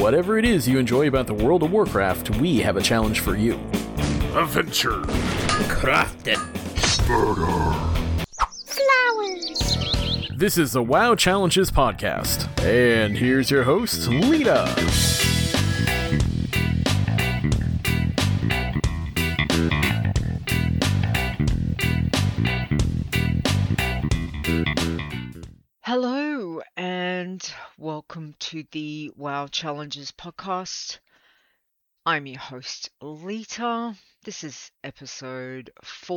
whatever it is you enjoy about the World of Warcraft, we have a challenge for you. Adventure. Crafting. Flowers. This is the WoW Challenges podcast, and here's your host, Lita. Hello, and welcome to the WoW Challenges podcast. I'm your host, Lita. This is episode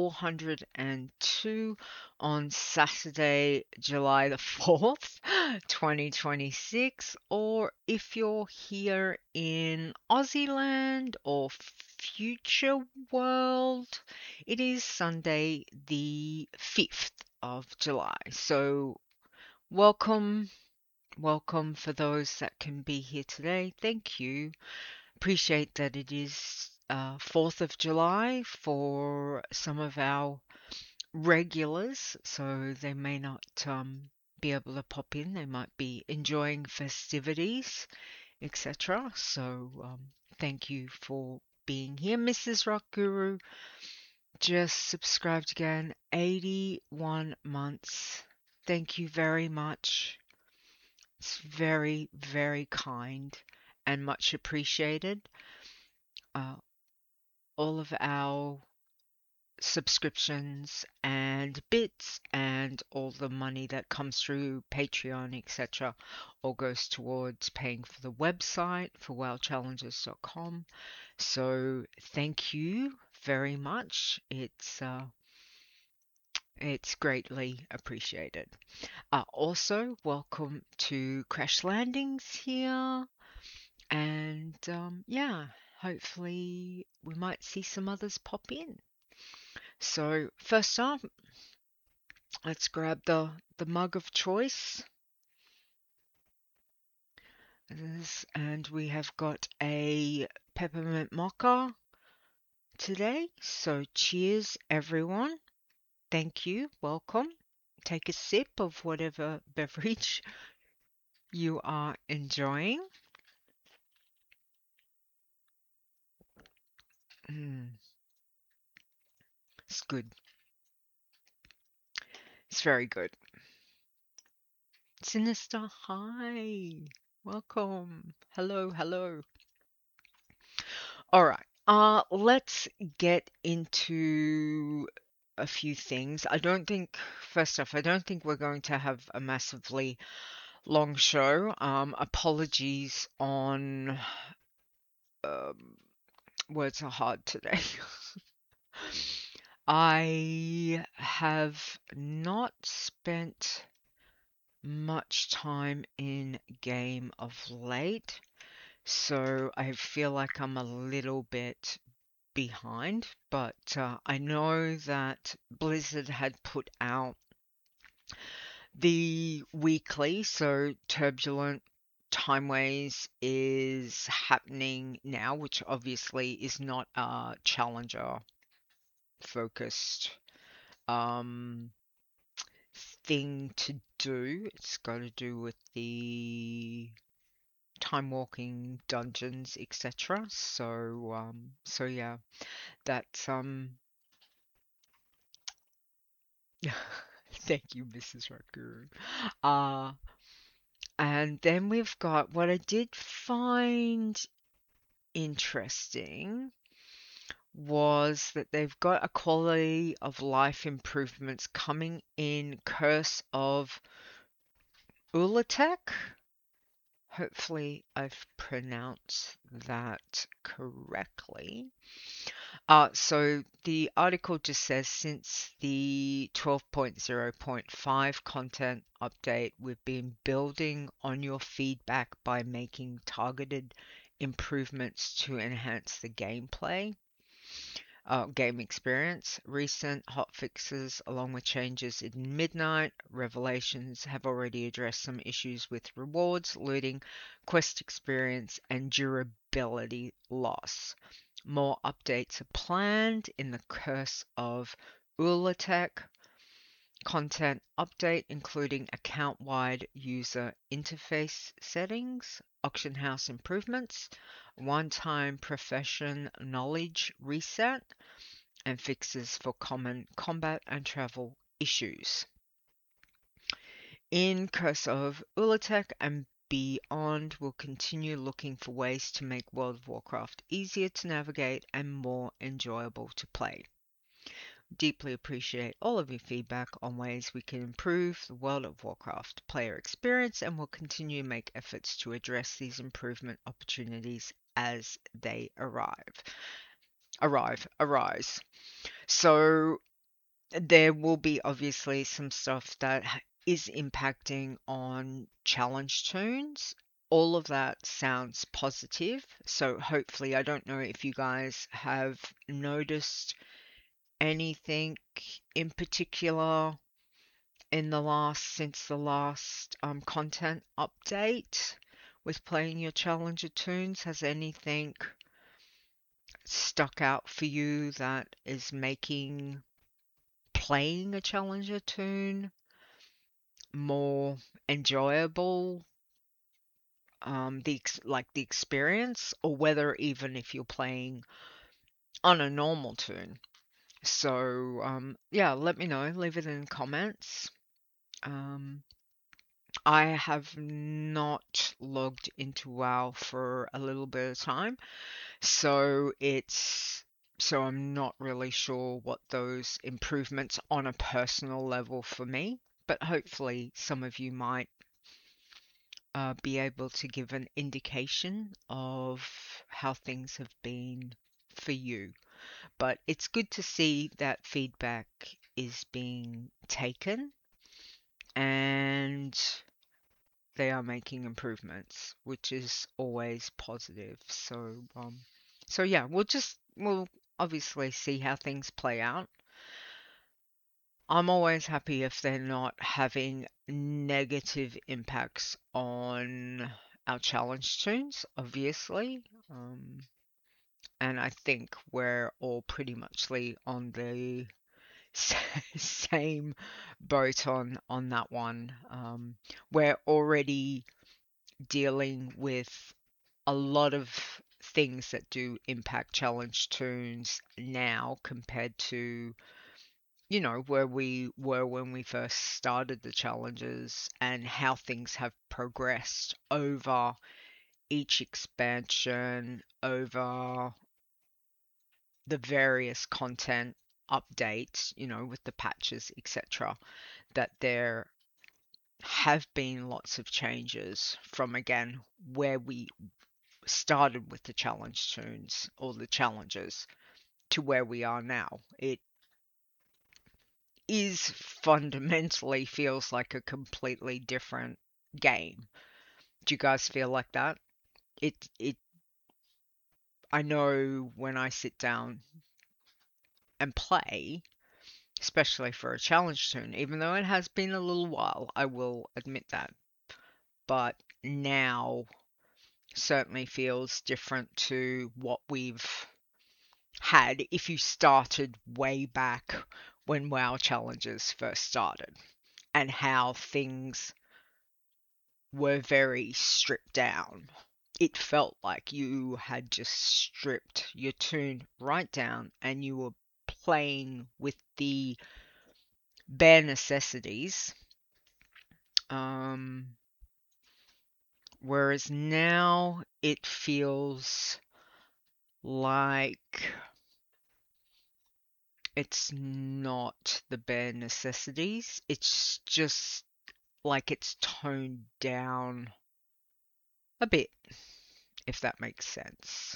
402 on Saturday, July the 4th, 2026. Or if you're here in Aussie land or future world, it is Sunday the 5th of July. So welcome for those that can be here today. Thank you. Appreciate that it is 4th of July for some of our regulars, so they may not be able to pop in. They might be enjoying festivities, etc. So thank you for being here. Mrs. Rock Guru just subscribed again, 81 months. Thank you very much. It's very, very kind and much appreciated. All of our subscriptions and bits and all the money that comes through Patreon, etc., all goes towards paying for the website for wowchallenges.com. So thank you very much. It's greatly appreciated. Also, welcome to Crash Landings here. And yeah, hopefully we might see some others pop in. So first up, let's grab the mug of choice. And we have got a peppermint mocha today. So cheers, everyone. Thank you. Welcome. Take a sip of whatever beverage you are enjoying. It's good. It's very good. Sinister, hi. Welcome. Hello. All right. Let's get into a few things. First off, I don't think we're going to have a massively long show. Apologies on words are hard today. I have not spent much time in game of late, so I feel like I'm a little bit behind, but I know that Blizzard had put out the weekly, so Turbulent Timeways is happening now, which obviously is not a challenger focused thing to do. It's got to do with the time walking dungeons, etc. So yeah, that's thank you, Mrs. Raku. And then we've got what I did find interesting was that they've got a quality of life improvements coming in Curse of Ulatek. Hopefully I've pronounced that correctly. So the article just says since the 12.0.5 content update, we've been building on your feedback by making targeted improvements to enhance the gameplay. Game experience. Recent hotfixes, along with changes in Midnight Revelations, have already addressed some issues with rewards, looting, quest experience, and durability loss. More updates are planned in the Curse of Ulatek. content update, including account-wide user interface settings, auction house improvements, one-time profession knowledge reset, and fixes for common combat and travel issues. In Curse of Ulatek and beyond, we'll continue looking for ways to make World of Warcraft easier to navigate and more enjoyable to play. Deeply appreciate all of your feedback on ways we can improve the World of Warcraft player experience, and will continue to make efforts to address these improvement opportunities as they arise. So there will be obviously some stuff that is impacting on challenge tunes. All of that sounds positive. So hopefully, I don't know if you guys have noticed anything in particular since the last content update with playing your challenger tunes. Has anything stuck out for you that is making playing a challenger tune more enjoyable, the experience, or whether even if you're playing on a normal tune? So yeah, let me know, leave it in the comments. I have not logged into WoW for a little bit of time, so I'm not really sure what those improvements on a personal level for me, but hopefully some of you might be able to give an indication of how things have been for you. But it's good to see that feedback is being taken and they are making improvements, which is always positive. So yeah, we'll obviously see how things play out. I'm always happy if they're not having negative impacts on our challenge tunes, obviously. And I think we're all pretty muchly on the same boat on that one. We're already dealing with a lot of things that do impact challenge tunes now compared to where we were when we first started the challenges, and how things have progressed over each expansion, over the various content updates, with the patches, etc., that there have been lots of changes from, again, where we started with the challenge tunes or the challenges to where we are now. It fundamentally feels like a completely different game. Do you guys feel like that? I know when I sit down and play, especially for a challenge tune, even though it has been a little while, I will admit that. But now certainly feels different to what we've had if you started way back when WoW challenges first started, and how things were very stripped down. It felt like you had just stripped your tune right down and you were playing with the bare necessities. Whereas now it feels like it's not the bare necessities. It's just like it's toned down a bit, if that makes sense.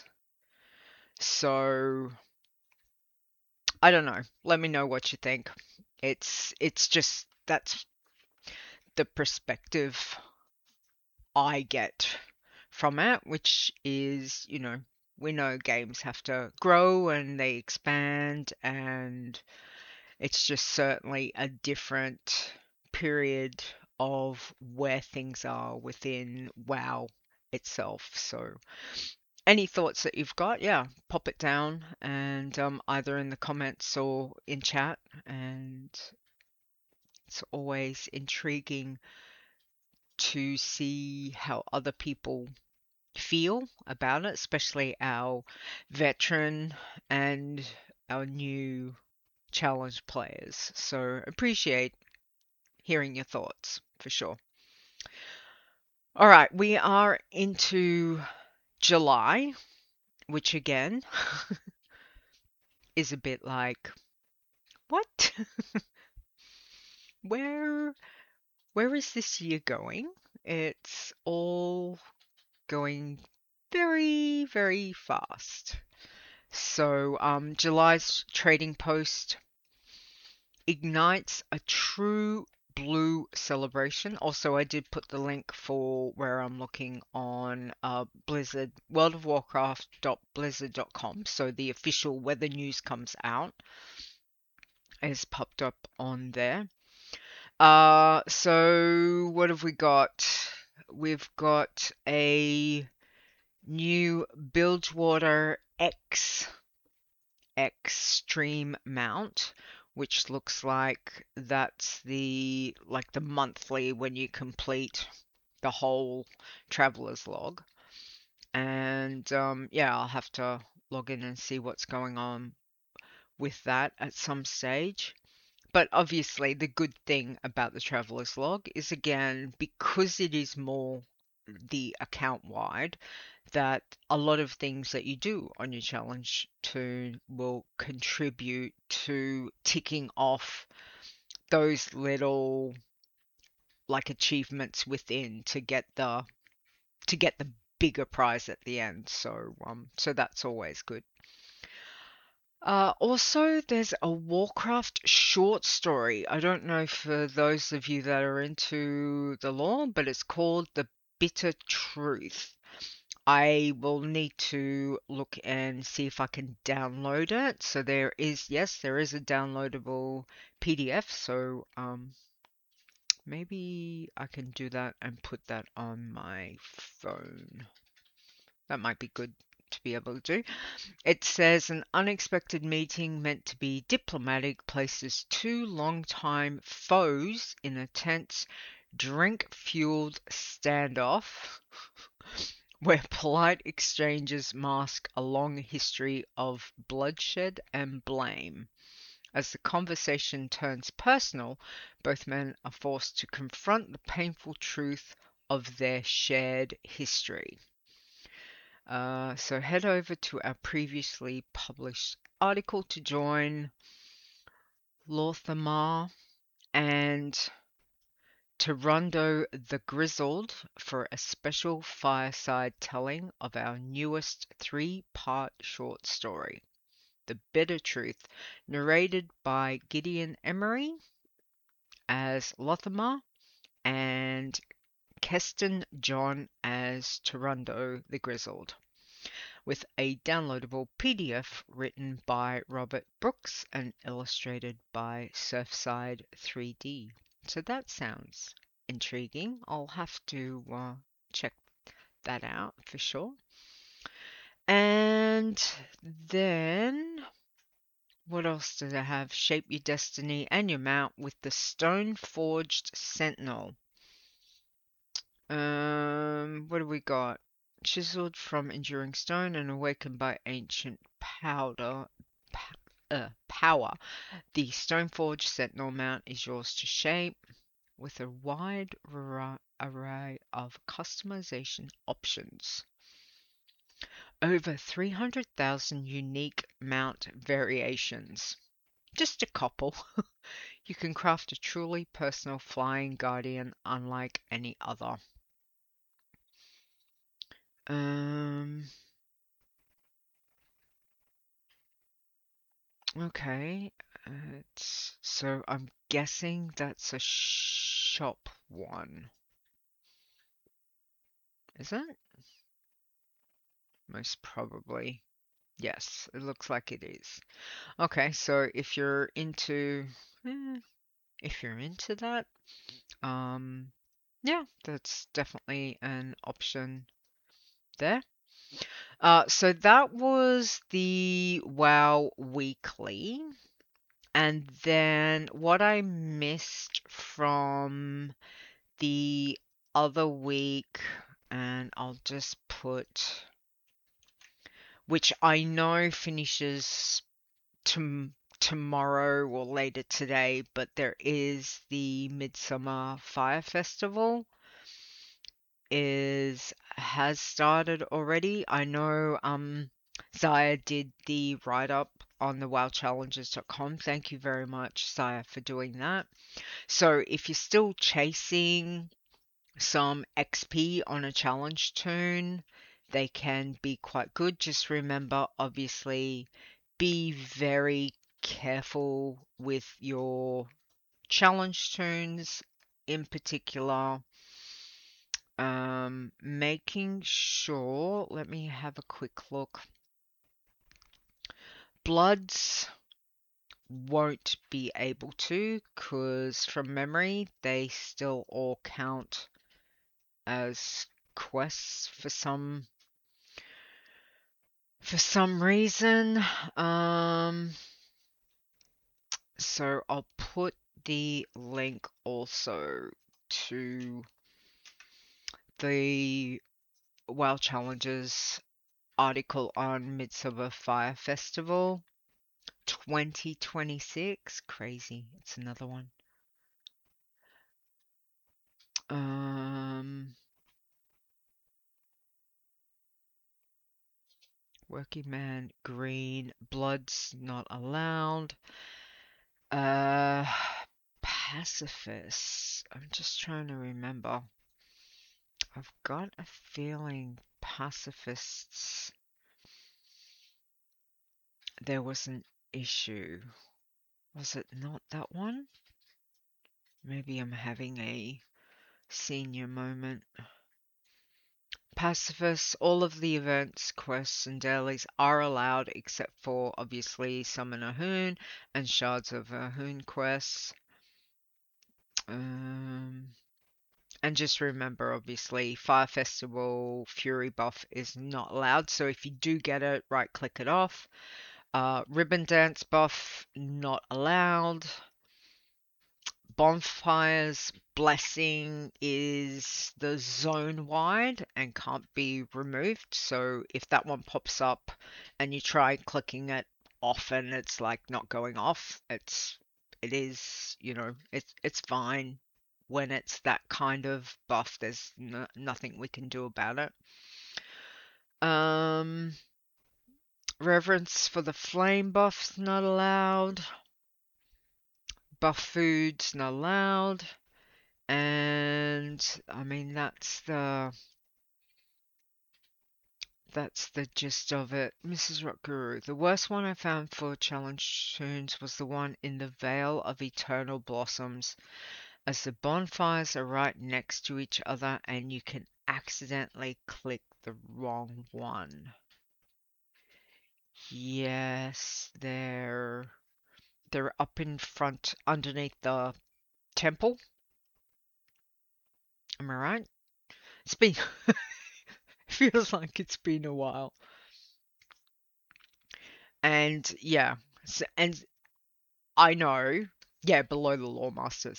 So I don't know. Let me know what you think. It's just that's the perspective I get from it, which is, we know games have to grow and they expand, and it's just certainly a different period of where things are within WoW itself. So any thoughts that you've got, yeah, pop it down, and either in the comments or in chat, and it's always intriguing to see how other people feel about it, especially our veteran and our new challenge players. So appreciate hearing your thoughts for sure. All right, we are into July, which again is a bit like, what? Where is this year going? It's all going very, very fast. So, July's trading post ignites a true blue celebration. Also, I did put the link for where I'm looking on Blizzard, worldofwarcraft.blizzard.com. So the official weather news comes out. Is popped up on there. So what have we got? We've got a new Bilgewater X Extreme mount, which looks like that's the monthly when you complete the whole Traveler's Log. And yeah, I'll have to log in and see what's going on with that at some stage. But obviously, the good thing about the Traveler's Log is, again, because it is more the account wide, that a lot of things that you do on your challenge toon will contribute to ticking off those little achievements within to get the bigger prize at the end. So that's always good. Also, there's a Warcraft short story. I don't know for those of you that are into the lore, but it's called The Bitter Truth. I will need to look and see if I can download it. So there is a downloadable PDF. So maybe I can do that and put that on my phone. That might be good to be able to do. It says an unexpected meeting meant to be diplomatic places two longtime foes in a tense, drink-fueled standoff where polite exchanges mask a long history of bloodshed and blame. As the conversation turns personal, both men are forced to confront the painful truth of their shared history. So head over to our previously published article to join Lorthamar and Tyrundo the Grizzled for a special fireside telling of our newest three-part short story, The Bitter Truth, narrated by Gideon Emery as Lothamar and Keston John as Tyrundo the Grizzled, with a downloadable PDF written by Robert Brooks and illustrated by Surfside 3D. So that sounds intriguing. I'll have to check that out for sure. And then, what else did I have? Shape your destiny and your mount with the Stone-Forged Sentinel. What do we got? Chiseled from enduring stone and awakened by ancient power. The Stoneforge Sentinel mount is yours to shape with a wide array of customization options. Over 300,000 unique mount variations. Just a couple. You can craft a truly personal flying guardian unlike any other. Okay, so I'm guessing that's a shop one. Is it? Most probably. Yes, it looks like it is. Okay, so if you're into that, yeah, that's definitely an option there. So that was the WoW Weekly. And then what I missed from the other week, and I'll just put, which I know finishes tomorrow or later today, but there is the Midsummer Fire Festival has started already. I know Zaya did the write-up on the wowchallenges.com. Thank you very much, Zaya, for doing that. So if you're still chasing some XP on a challenge toon, they can be quite good. Just remember, obviously, be very careful with your challenge toons in particular. Making sure, let me have a quick look. Bloods won't be able to, because from memory, they still all count as quests for some reason. So I'll put the link also to the WoW Challenges article on Midsummer Fire Festival 2026. Crazy. It's another one. Working Man, green, bloods not allowed. Pacifists. I'm just trying to remember. I've got a feeling pacifists, there was an issue. Was it not that one? Maybe I'm having a senior moment. Pacifists, all of the events, quests, and dailies are allowed except for, obviously, Summon Ahun and Shards of Ahun quests. And just remember, obviously, Fire Festival Fury buff is not allowed, so if you do get it, right-click it off. Ribbon Dance buff, not allowed. Bonfire's Blessing is the zone-wide and can't be removed, so if that one pops up and you try clicking it off and it's like not going off, it is, it's fine. When it's that kind of buff, there's nothing we can do about it. Reverence for the Flame buff's not allowed. Buff food's not allowed. And I mean that's the gist of it. Mrs. Rock Guru. The worst one I found for challenge toons was the one in the Vale of Eternal Blossoms, as the bonfires are right next to each other and you can accidentally click the wrong one. Yes, they're up in front underneath the temple. Am I right? It's been feels like it's been a while. And yeah, and I know, yeah, below the Lawmasters.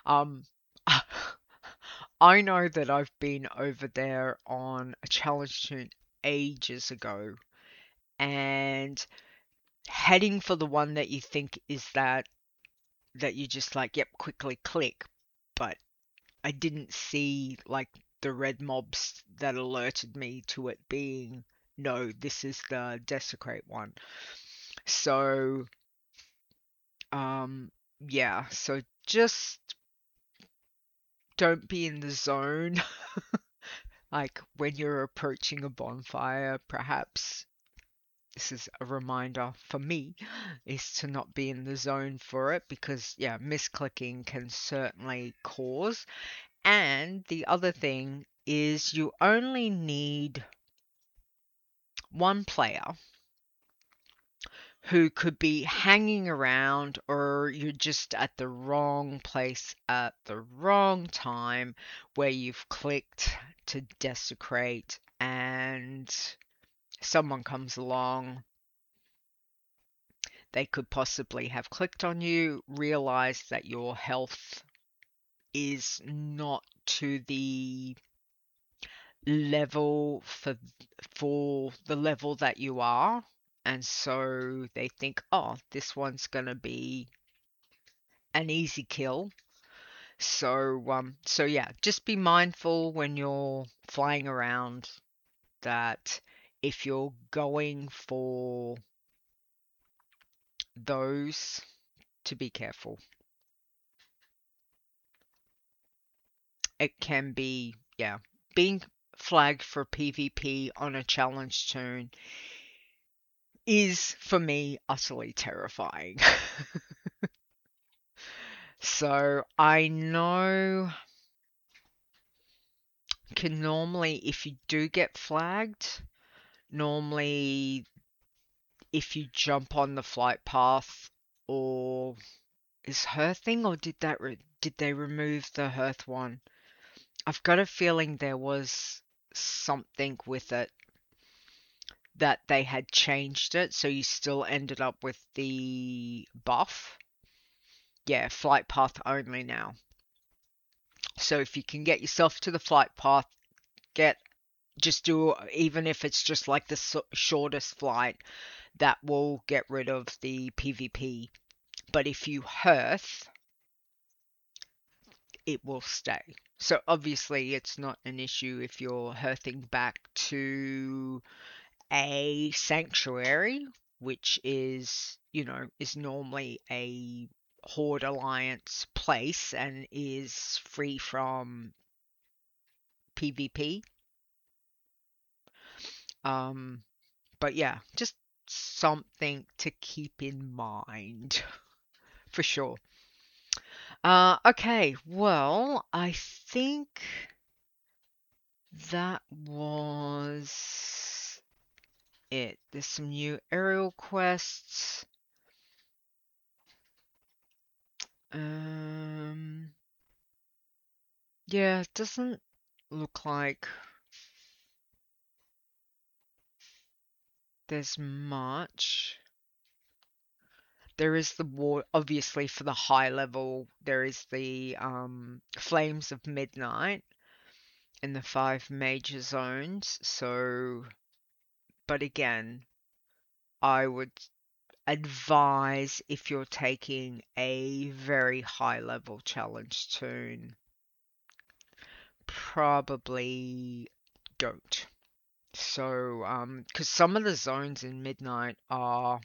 I know that I've been over there on a challenge toon ages ago, and heading for the one that you think is that you just like, yep, quickly click, but I didn't see like the red mobs that alerted me to it being, no, this is the Desecrate one. So yeah, so just don't be in the zone. Like when you're approaching a bonfire, perhaps this is a reminder for me, is to not be in the zone for it, because yeah, misclicking can certainly cause. And the other thing is you only need one player who could be hanging around, or you're just at the wrong place at the wrong time where you've clicked to desecrate and someone comes along. they could possibly have clicked on you, realized that your health is not to the level for the level that you are, and so they think, oh, this one's gonna be an easy kill. So yeah, just be mindful when you're flying around that if you're going for those, to be careful. It can be, yeah, being flagged for PvP on a challenge turn is, for me, utterly terrifying. So I know can normally, if you do get flagged, normally if you jump on the flight path, or is hearthing, or did they remove the hearth one? I've got a feeling there was something with it that they had changed it, so you still ended up with the buff. Yeah, flight path only now. So if you can get yourself to the flight path, just do, even if it's just like the shortest flight, that will get rid of the PvP. But if you hearth, it will stay. So obviously it's not an issue if you're hearthing back to a sanctuary, which is, is normally a Horde Alliance place and is free from PvP. But yeah, just something to keep in mind for sure. Okay, well, I think that was it. There's some new aerial quests. Yeah, it doesn't look like there's much. There is the war, obviously, for the high level. There is the Flames of Midnight in the 5 major zones. So, but again, I would advise, if you're taking a very high level challenge toon, probably don't. So, because some of the zones in Midnight are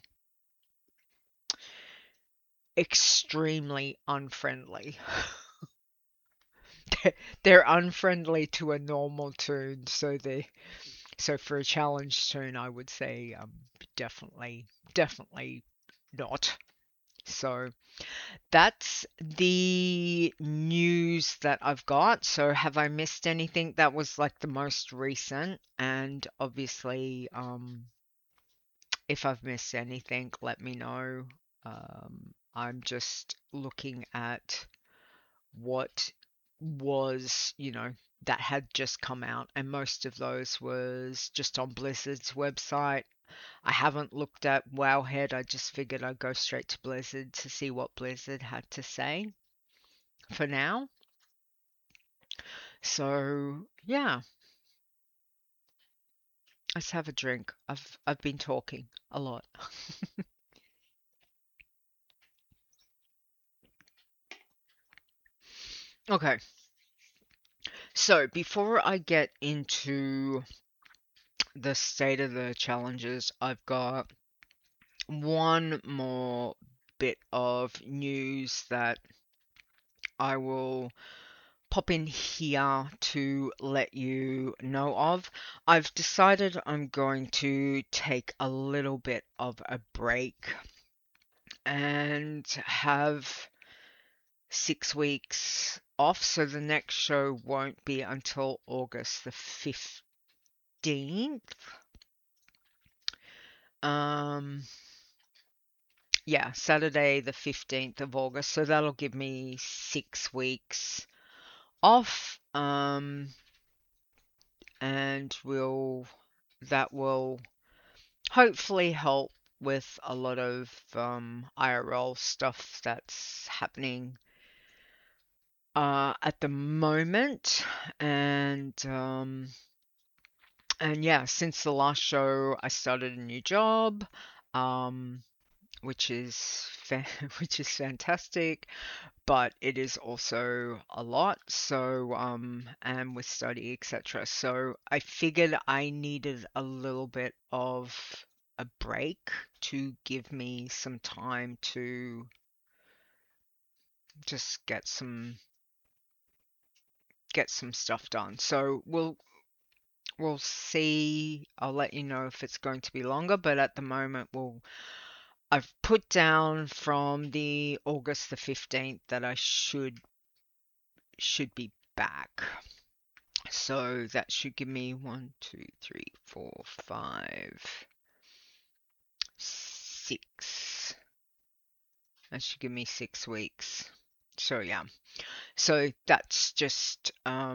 extremely unfriendly. They're unfriendly to a normal toon, so for a challenge toon, I would say definitely not. So that's the news that I've got. So have I missed anything? That was like the most recent, and obviously if I've missed anything, let me know. I'm just looking at what was, that had just come out, and most of those was just on Blizzard's website. I haven't looked at Wowhead. I just figured I'd go straight to Blizzard to see what Blizzard had to say for now. So, yeah. Let's have a drink. I've been talking a lot. Okay. So, before I get into the state of the challenges, I've got one more bit of news that I will pop in here to let you know of. I've decided I'm going to take a little bit of a break and have 6 weeks off, so the next show won't be until August the 15th. Yeah, Saturday the 15th of August, so that'll give me 6 weeks off, and that will hopefully help with a lot of IRL stuff that's happening at the moment, and yeah, since the last show, I started a new job, um, which is which is fantastic, but it is also a lot. So and with study, etc. So I figured I needed a little bit of a break to give me some time to just get some stuff done. So we'll see. I'll let you know if it's going to be longer, but at the moment I've put down from the August the 15th that I should be back. So that should give me 1, 2, 3, 4, 5, 6. That should give me 6 weeks. So yeah. So that's just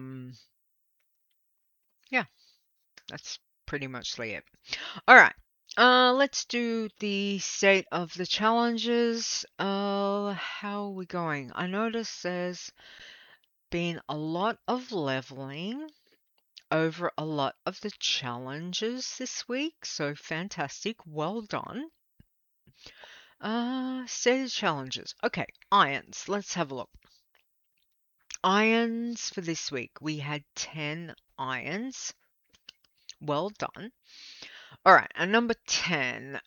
yeah, that's pretty much it. All right. Let's do the state of the challenges. How are we going? I notice there's been a lot of leveling over a lot of the challenges this week, so fantastic. Well done. State of challenges. Okay, irons. Let's have a look. Irons for this week. We had 10 irons. Well done. All right, and number 10,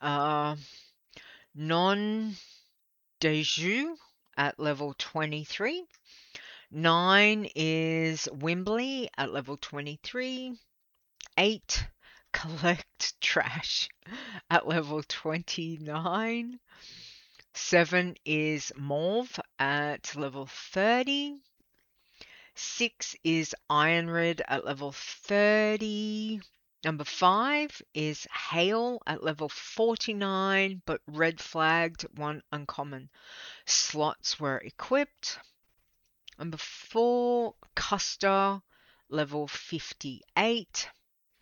non-Deju at level 23. 9 is Wimbley at level 23. 8, Collect Trash at level 29. 7 is Mauve at level 30. 6 is Iron Red at level 30. Number 5 is Hail at level 49, but red flagged, 1 uncommon. Slots were equipped. Number 4, Custer, level 58.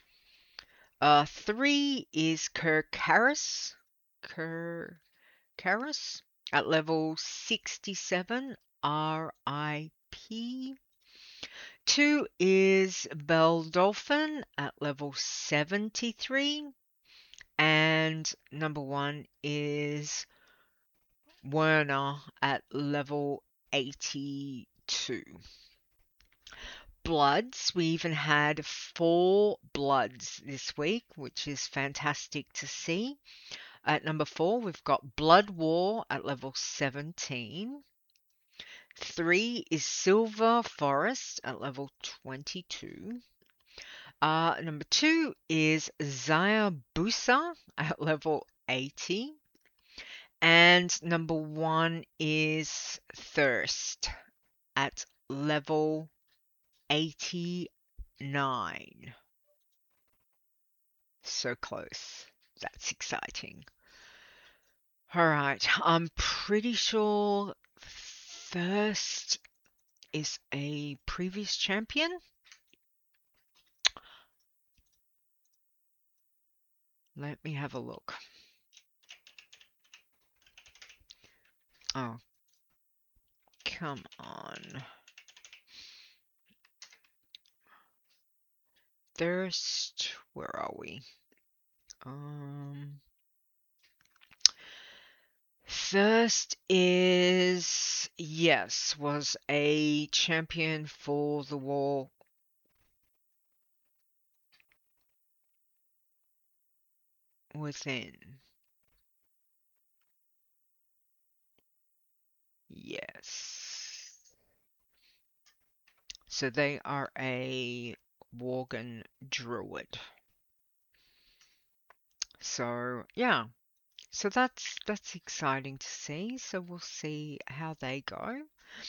3 is Kerkaris at level 67, RIP. 2 is Belle Dolphin at level 73. And number 1 is Werner at level 82. Bloods, we even had 4 bloods this week, which is fantastic to see. At number 4, we've got Blood War at level 17. 3 is Silver Forest at level 22. Number 2 is Zayabusa at level 80. And number 1 is Thirst at level 89. So close. That's exciting. Alright, I'm pretty sure Thirst is a previous champion. Let me have a look. Oh, come on. Thirst, where are we? Thirst is, yes, was a champion for the War Within. Yes. So they are a Worgen Druid. So, yeah. So that's exciting to see. So we'll see how they go.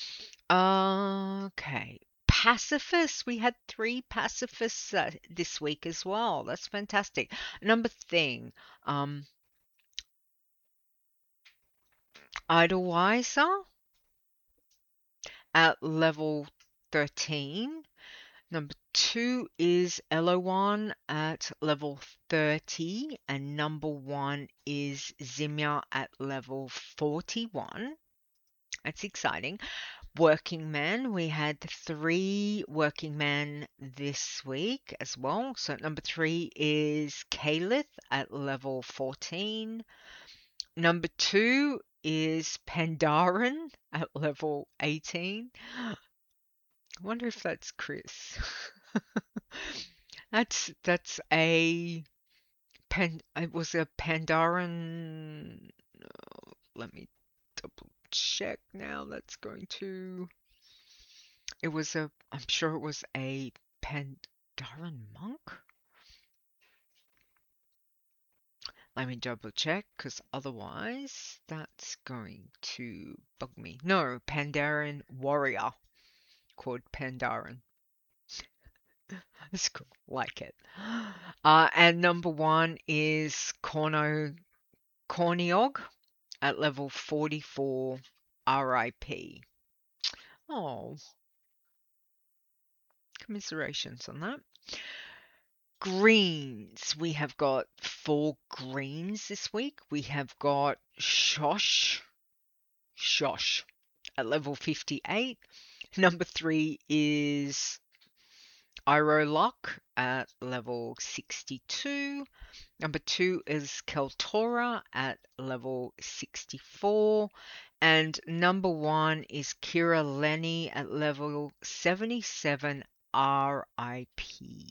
Okay. Pacifists. We had 3 pacifists this week as well. That's fantastic. Number thing. Idlewiser at level 13. Number 2 is Elowan at level 30, and number 1 is Zimya at level 41. That's exciting. Working Man, we had 3 Working Men this week as well. So number 3 is Kalith at level 14. Number 2 is Pandaren at level 18. I wonder if that's Chris. That's a it was a Pandaren. Let me double check now. I'm sure it was a Pandaren monk. Let me double check, because otherwise that's going to bug me. No, Pandaren warrior called Pandaren. That's cool. Like it. And number 1 is Corniog at level 44 RIP. Oh, commiserations on that. Greens. We have got 4 greens this week. We have got Shosh at level 58. Number 3 is Irolock at level 62. Number 2 is Keltora at level 64. And number 1 is Kira Lenny at level 77 RIP.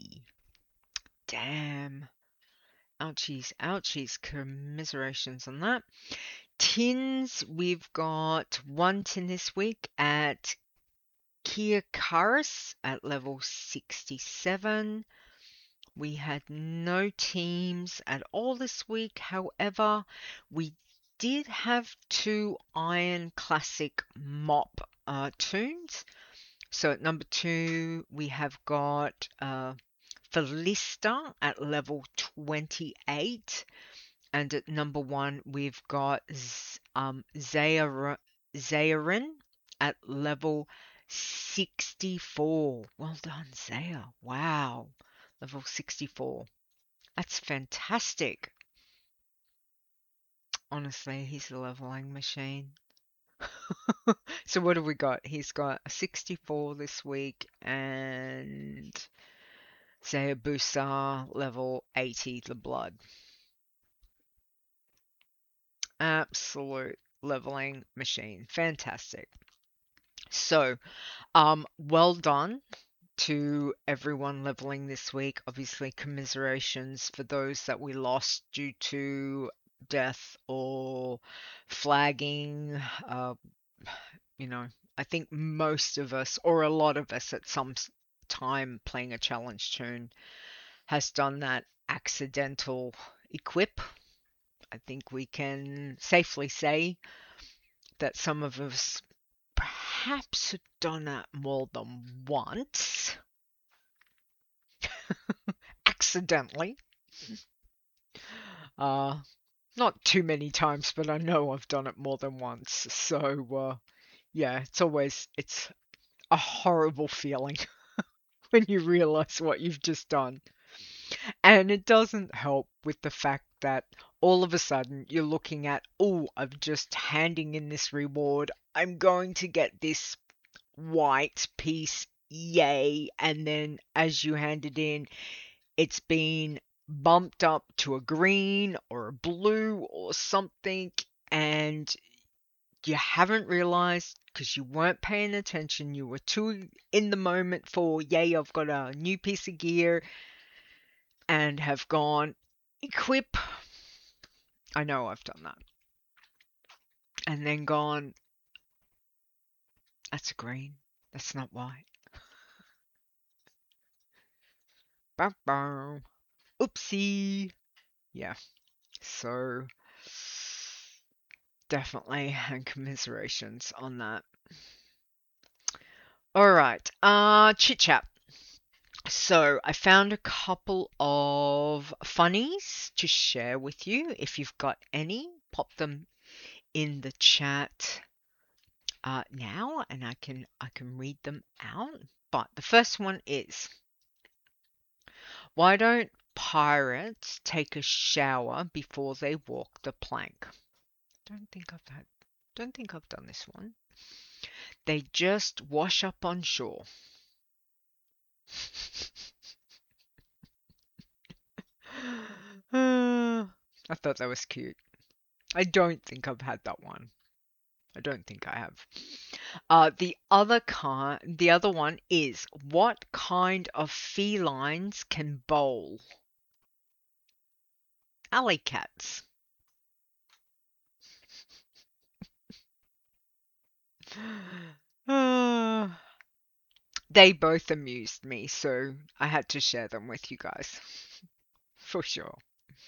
Damn. Ouchies. Commiserations on that. Tins, we've got 1 tin this week at Kia Karis at level 67. We had no teams at all this week. However, we did have 2 Iron Classic Mop tunes. So at number 2, we have got Felista at level 28. And at number 1, we've got Zayarin at level 64. Well done, Zaya. Wow. Level 64. That's fantastic. Honestly, he's a leveling machine. So what have we got? He's got a 64 this week, and Zayabusa level 80, the blood. Absolute leveling machine. Fantastic. So, well done to everyone leveling this week. Obviously, commiserations for those that we lost due to death or flagging. I think most of us, or a lot of us at some time playing a challenge tune, has done that accidental equip. I think we can safely say that some of us perhaps have done that more than once. Accidentally. Not too many times, but I know I've done it more than once. So, yeah, it's a horrible feeling when you realize what you've just done. And it doesn't help with the fact that all of a sudden you're looking at, oh, I'm just handing in this reward. I'm going to get this white piece, yay. And then as you hand it in, it's been bumped up to a green or a blue or something, and you haven't realized because you weren't paying attention. You were too in the moment for, yay, I've got a new piece of gear, and have gone, equip. I know I've done that. And then gone, that's green. That's not white. Bow. Oopsie. Yeah. So, definitely, and commiserations on that. Alright, chit chat. So, I found a couple of funnies to share with you. If you've got any, pop them in the chat now, and I can read them out. But the first one is, why don't pirates take a shower before they walk the plank? Don't think I've done this one. They just wash up on shore. I thought that was cute. I don't think I've had that one. I don't think I have. The other one is, what kind of felines can bowl? Alley cats. They both amused me, so I had to share them with you guys. For sure.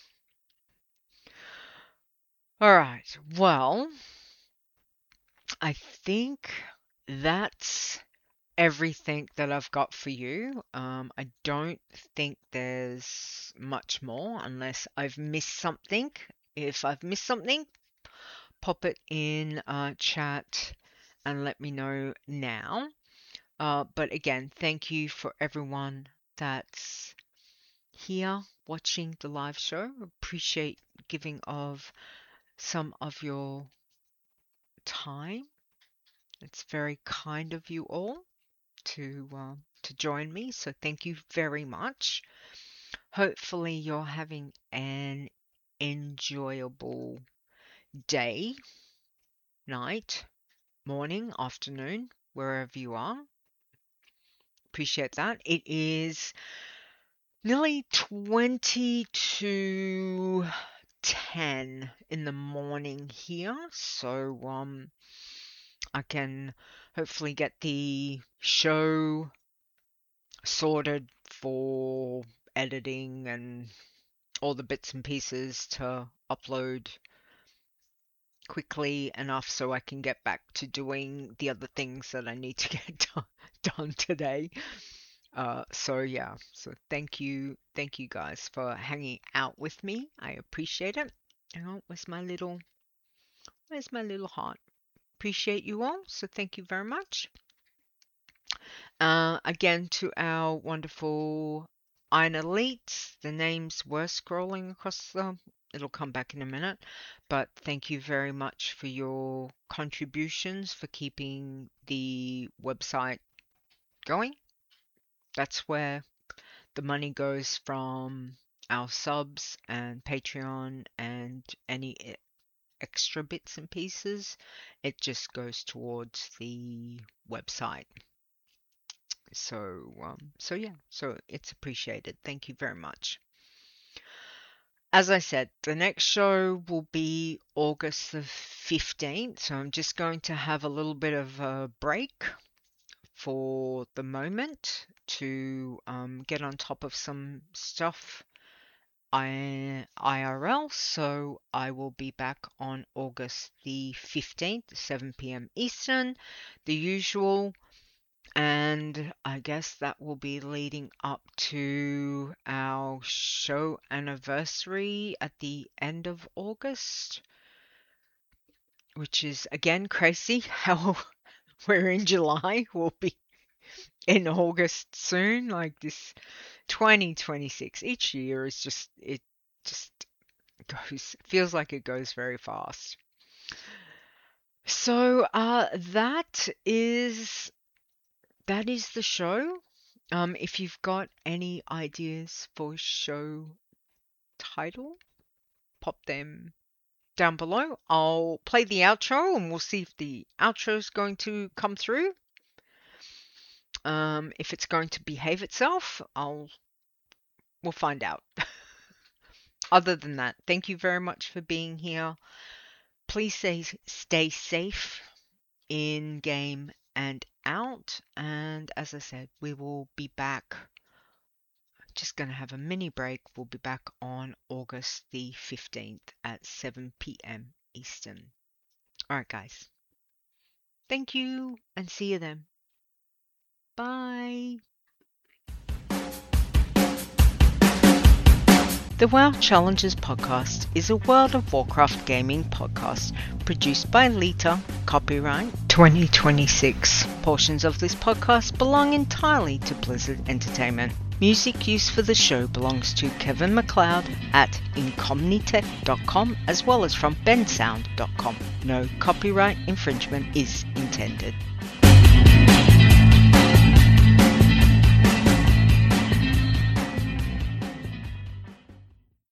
Alright, well, I think that's everything that I've got for you. I don't think there's much more unless I've missed something. If I've missed something, pop it in chat and let me know now. But again, thank you for everyone that's here watching the live show. Appreciate giving of some of your time. It's very kind of you all to join me, so thank you very much. Hopefully you're having an enjoyable day, night, morning, afternoon, wherever you are. Appreciate that. It is nearly 20 to 10 in the morning here, so I can hopefully get the show sorted for editing and all the bits and pieces to upload quickly enough so I can get back to doing the other things that I need to get done today. So thank you guys for hanging out with me. I appreciate it. Oh, where's my little heart? Appreciate you all, so thank you very much. Again, to our wonderful Iron Elites, the names were scrolling across it'll come back in a minute, but thank you very much for your contributions, for keeping the website going. That's where the money goes from our subs and Patreon and any extra bits and pieces. It just goes towards the website. So it's appreciated. Thank you very much. As I said, the next show will be August the 15th, so I'm just going to have a little bit of a break for the moment to get on top of some stuff IRL, so I will be back on August the 15th, 7 p.m. Eastern, the usual. And I guess that will be leading up to our show anniversary at the end of August, which is again crazy how we're in July. We'll be in August soon. Like this 2026, each year is just feels like it goes very fast. So that is the show. If you've got any ideas for show title, pop them down below. I'll play the outro and we'll see if the outro is going to come through. If it's going to behave itself, we'll find out. Other than that, thank you very much for being here. Please stay safe in game and out, and as I said, we will be back. Just going to have a mini break. We'll be back on August the 15th at 7 p.m. Eastern. Alright guys, thank you and see you then. Bye. The WoW Challenges podcast is a World of Warcraft gaming podcast produced by Lita, copyright 2026. Portions of this podcast belong entirely to Blizzard Entertainment. Music used for the show belongs to Kevin MacLeod at incomnitech.com as well as from bensound.com. No copyright infringement is intended.